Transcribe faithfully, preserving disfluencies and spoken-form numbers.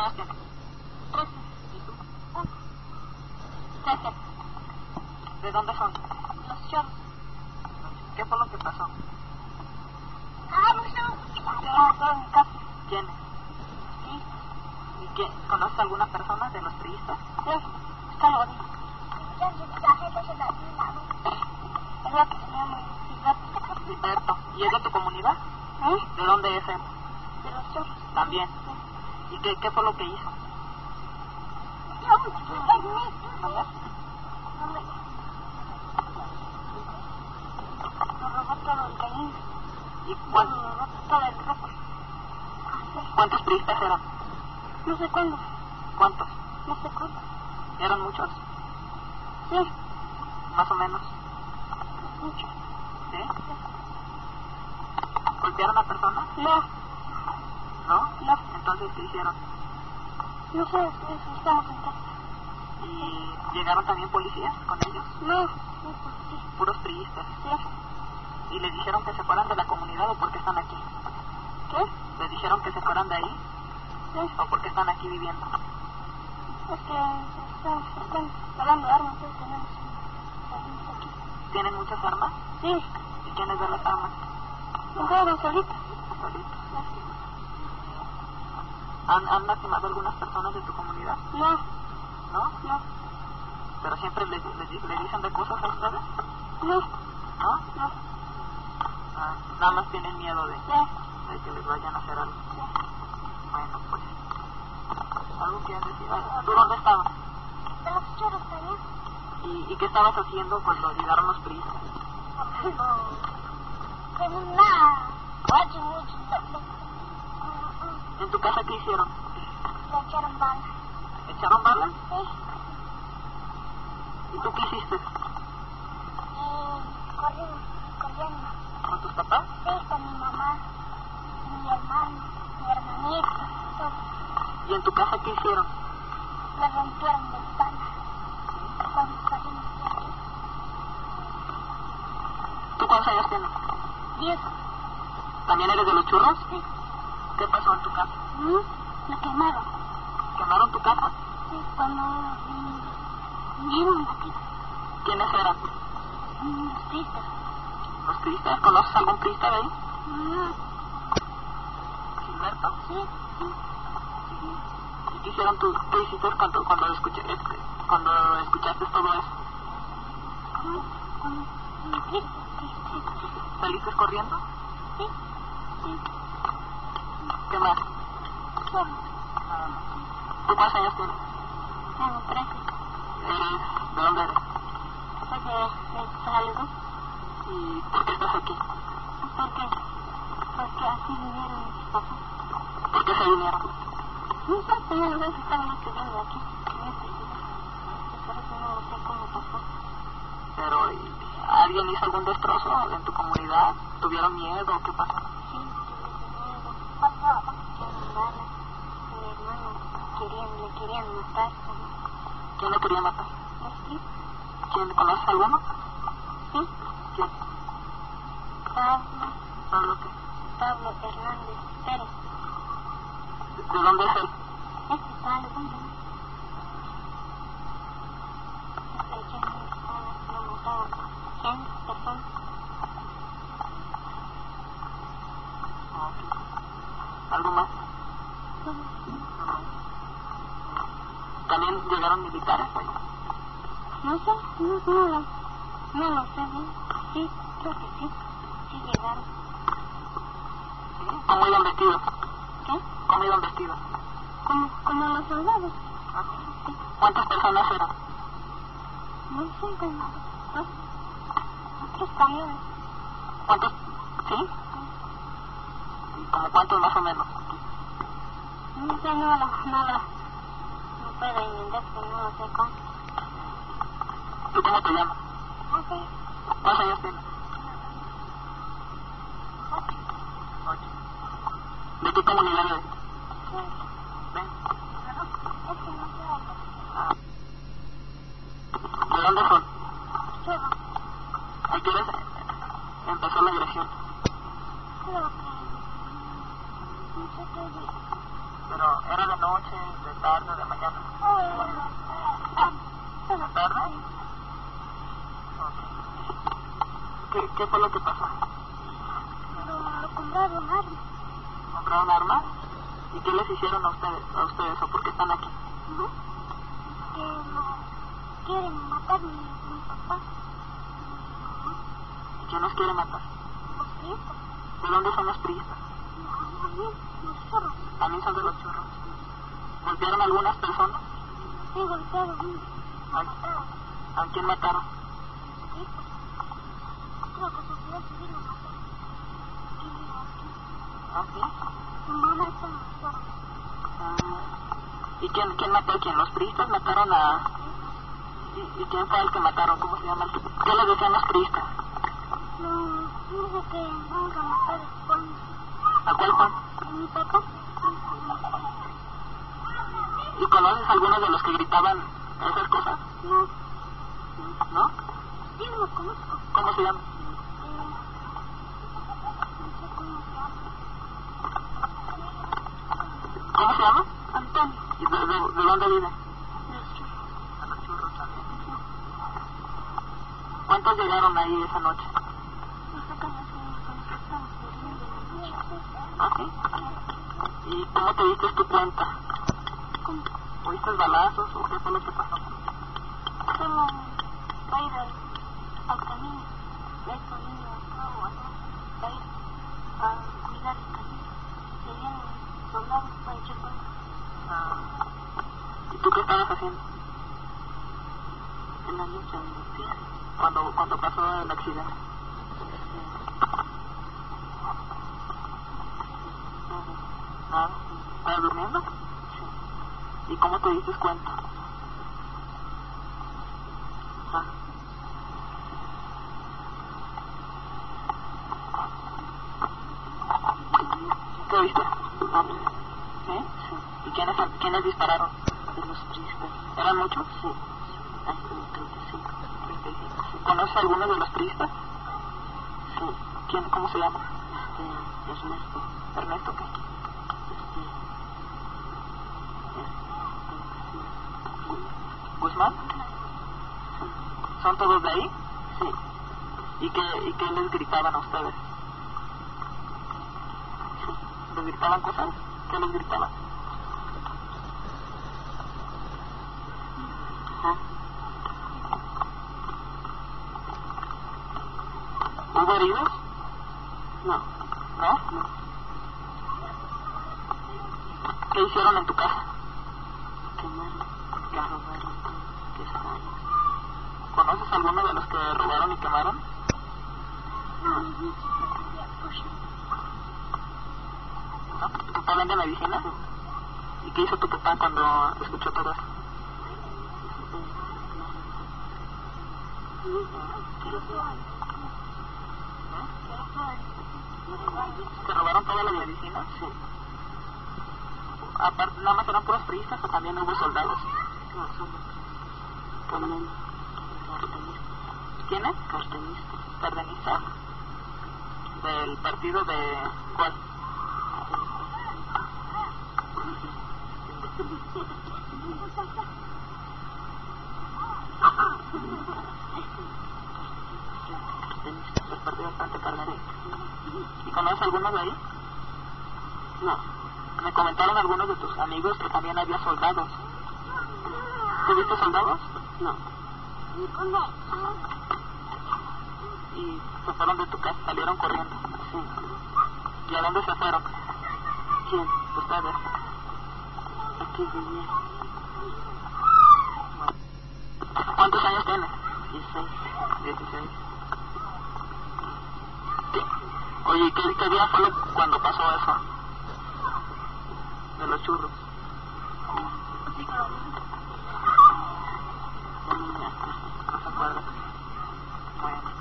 años tienes? Trece. ¿Y tú? Uno. Trece. ¿De dónde son? Los Chorros. ¿Qué fue lo que pasó? Ah, no sé. Llegamos todos en mi casa. ¿Quiénes? Sí. ¿Y qué? ¿Conoces a alguna persona de los priistas? Sí. Está lo bonito. Es lo que se llama Gilberto. Gilberto. ¿Y es de tu comunidad? ¿Eh? ¿De dónde es él? De los Chorros. También. Sí. ¿Y qué, qué fue lo que hizo? No, es mi. No me. Nos robó todo el gallín. ¿Y Nos cuán- robó todo el ropa. cuántos priistas eran? No sé cuándo. ¿Cuántos? No sé cuándo. ¿Eran muchos? Sí. Más o menos. Es mucho. ¿Sí? ¿Golpearon a personas? No. ¿No? No. Entonces, ¿qué hicieron? No sé. Eso, estamos en casa. ¿Y llegaron también policías con ellos? No. No, pues sí. Puros priistas. Sí. ¿Y les dijeron que se fueran de la comunidad o por qué están aquí? ¿Qué? ¿Les dijeron que se fueran de ahí Sí. o por qué están aquí viviendo? Es que están, están pagando armas, entonces tenemos un aquí. ¿Tienen muchas armas? Sí, ¿Y quiénes de las armas? jugaron solitos. Solitos. ¿Han, ¿Han lastimado a algunas personas de tu comunidad? No, ¿No? no, ¿Pero siempre les, les, di- le dicen de cosas a ustedes? no, ¿No? no, Ah, nada más tienen miedo de, ya, de que les vayan a hacer algo. ya. Bueno, pues. ¿Algo que decir? Ah, ¿tú dónde estabas? De los chorros también. ¿Y, ¿Y qué estabas haciendo cuando llegaron los priistas? En una... Oye, mucho, ¿En tu casa qué hicieron? le echaron balas. ¿Echaron balas? Sí, ¿Y tú qué hiciste? y corriendo, corriendo. ¿Con tus papás? Sí, con mi mamá, mi hermano, mi hermanito, todo. ¿Y en tu casa qué hicieron? Me rompieron ventanas. Cuando salimos de aquí. ¿Tú cuántos años tienes? Diez. ¿También eres de los churros? Sí. ¿Qué pasó en tu casa? ¿Mm? Me quemaron. ¿Quemaron tu casa? Sí, cuando mm, vinieron aquí. ¿Quiénes eran? Mm, Los pistas. ¿Los priistas? ¿Conoces algún priista de ahí? No. ¿Gilberto? Sí, sí. ¿Y qué hicieron tú? ¿Qué hiciste cuando, cuando, escuché, este, cuando escuchaste todo eso? ¿Cómo? ¿Cómo? Sí, sí, sí. ¿Saliste corriendo? Sí, sí. ¿Qué más? Solo. Nada más. ¿Tú cuántos años tienes? Tengo trece. ¿Eres, ¿De dónde eres? Soy de, de Salud. ¿Y por qué estás aquí? Porque, porque así vinieron mis papás. ¿Por qué se vinieron? No sé, pero no sé si estaban estudiando aquí, en este lugar. Y por eso no sé cómo pasó. Pero, ¿y ¿alguien hizo algún destrozo en tu comunidad? ¿Tuvieron miedo? ¿Qué pasó? Sí, tuve miedo. Echaron balas. A mi hermano querían, le querían matar. ¿Quién le quería matar? ¿Así? ¿Quién conoce a alguno? Sí. ¿Quién? Pablo, ¿Pablo qué? Pablo Hernández Pérez. ¿De, de dónde es él? Este Pablo, ¿cómo se llama? Este echando balas, lo mataron. cien personas. Ok. ¿Algo más? ¿También llegaron militares allá? No sé, no, no, lo- no lo sé bien. Sí, creo que sí. Sí llegaron. ¿Sí? ¿Cómo iban vestidos? ¿Qué? ¿Cómo iban vestidos? Como, como los soldados. ¿Cuántas personas eran? No sé, como dos, otros camiones. ¿Cuántos? ¿Sí? ¿Y como cuántos más o menos? No sé, no lo, no lo, no puedo inventar, pero no lo sé cómo. ¿Tú cómo te llamas? Ah, sí. ¿Cuántos años tienes? Ocho. ¿De qué comunidad eres? ¿Ven? Es que no sé. Ah. ¿De dónde son? Creo, ¿A qué hora empezó la agresión? creo que... No sé qué día. Pero era de noche, carne? Okay. ¿Qué, ¿Qué fue lo que pasó? Lo, lo compraron armas. ¿Compraron armas? ¿Y qué les hicieron a ustedes, a ustedes o por qué están aquí? ¿No? Que lo quieren matar mi, mi papá. ¿Y quién nos quiere matar? Los priistas. ¿De dónde son los priistas? También los chorros. También son de los churros. ¿Golpearon a algunas personas? Sí, golpearon. ¿A, ¿A quién mataron? Priistas. Creo que sociedad civil lo mató. Aquí, aquí. ¿Ah, sí? Mi mamá está en los chorros. Ah, ¿y quién, quién mató a quién? ¿Los priistas mataron a...? ¿Y, ¿Y quién fue el que mataron? ¿Cómo se llama? ¿Qué les decían los priistas? No, dice que vamos a matar a Juan. ¿A cuál Juan? A mi papá. ¿Y conoces a algunos de los que gritaban esas cosas? No, ¿No? yo no lo conozco. ¿Cómo se llama? Eh, no sé cómo se llama. ¿Cómo se llama? Antonio. ¿Y de, de, de dónde vive? Los chorros. A los churros también. ¿Cuántos llegaron ahí esa noche? No sé cómo se llama cuando estamos durmiendo en la noche. ¿Ah, sí? ¿Y cómo te diste tu cuenta? ¿Cómo? ¿Oíste balazos o qué fue lo que pasó? Solo va a ir al, al camino. Ve camino acá o allá. Va a ir a cuidar el camino. Se vienen soldados para echar fuego. Ah, ¿y tú qué estabas haciendo? En la noche me fui. Cuando, cuando pasó el accidente. ¿Ah? ¿Estabas durmiendo? Sí. ¿Y cómo te diste cuenta? Ah. ¿Qué viste? ¿Eh? Sí. ¿Y quiénes, quiénes dispararon? De los priistas. ¿Eran muchos? Sí. Hay como treinta y cinco. treinta y cinco. Sí. ¿Conoces a alguno de los priistas? Sí. ¿Quién? ¿Cómo se llama? Este, Ernesto. ¿Ernesto qué? Este, ¿Guzmán? Sí. ¿Son todos de ahí? Sí. ¿Y qué, y qué les gritaban a ustedes? Sí. ¿Les gritaban cosas? ¿Qué les gritaban? ¿Ah? ¿Hubo heridos? No. ¿No? No. ¿Qué hicieron en tu casa? Quemaron, que robaron, que estaban. ¿Conoces a alguno de los que robaron y quemaron? No, no sé pues. ¿No? ¿Tu papá vende medicina? ¿Y qué hizo tu papá cuando escuchó todo eso? ¿Te robaron todas las medicinas? Sí. Aparte, ¿nada más eran puros priistas o también hubo soldados? No, solo. También cartenistas. ¿Quiénes? Cartenistas. Cardenistas. ¿Del partido de cuál? Del partido bastante cardenista. ¿Y conoces algunos de ahí? No. Me comentaron algunos de tus amigos que también había soldados. ¿Tuviste soldados? No. ¿Y se fueron de tu casa? ¿Salieron corriendo? Sí. ¿Y a dónde se fueron? ¿Quién? ¿Ustedes? Aquí vivía. ¿Cuántos años tienes? Dieciséis. Dieciséis. Oye, ¿qué, qué día fue cuando pasó eso? De los churros. No se acuerda. Bueno.